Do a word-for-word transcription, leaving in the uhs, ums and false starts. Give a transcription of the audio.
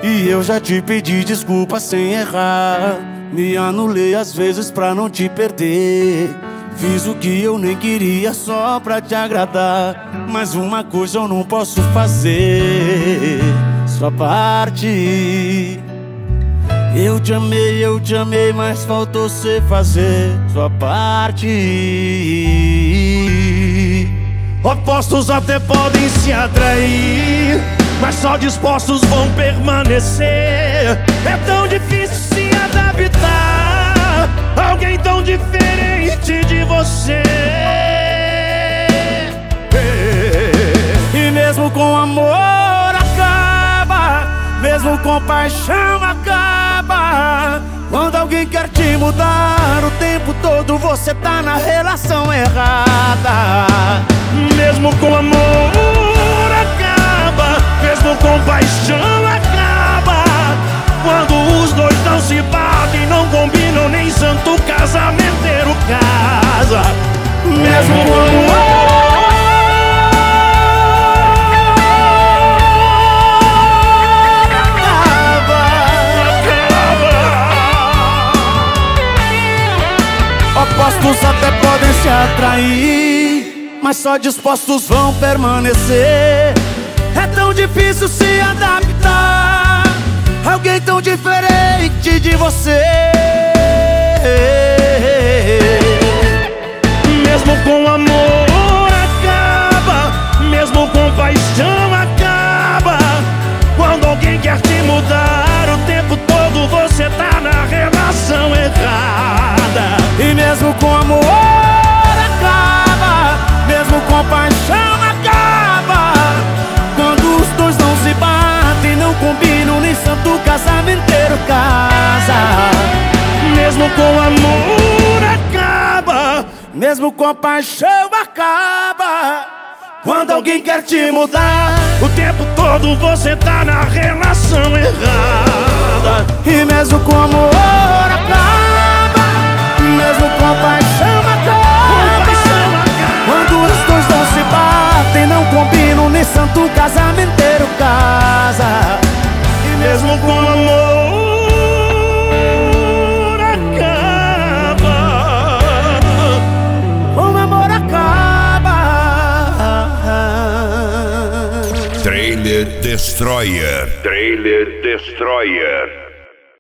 E eu já te pedi desculpa sem errar. Me anulei às vezes pra não te perder. Fiz o que eu nem queria só pra te agradar. Mas uma coisa eu não posso fazer: sua parte. Eu te amei, eu te amei, mas faltou cê fazer sua parte. Opostos até podem se atrair, mas só dispostos vão permanecer. É tão difícil se adaptar a alguém tão diferente de você. E mesmo com amor acaba, mesmo com paixão acaba. Quando alguém quer te mudar, o tempo todo você tá na relação errada. Mesmo com amor acaba, mesmo com paixão acaba. Quando os dois não se batem, não combinam, nem santo casamenteiro casa. Mesmo com amor opostos até podem se atrair, mas só dispostos vão permanecer. É tão difícil se adaptar a alguém tão diferente de você. Mesmo com amor acaba, mesmo com paixão acaba. Quando alguém quer te mudar, o tempo todo você tá na relação errada. E mesmo com amor acaba, mesmo com paixão acaba. Quando os dois não se batem, não combinam, nem santo casamenteiro casa. Mesmo com amor acaba, mesmo com paixão acaba. quando alguém quer te mudar, o tempo todo você tá na relação errada. E mesmo com amor acaba, mesmo com paixão acaba. Quando os dois não se batem, não combinam, nem santo casamenteiro casa. E mesmo com amor acaba, com amor acaba. Trailer Destroyer. Trailer Destroyer.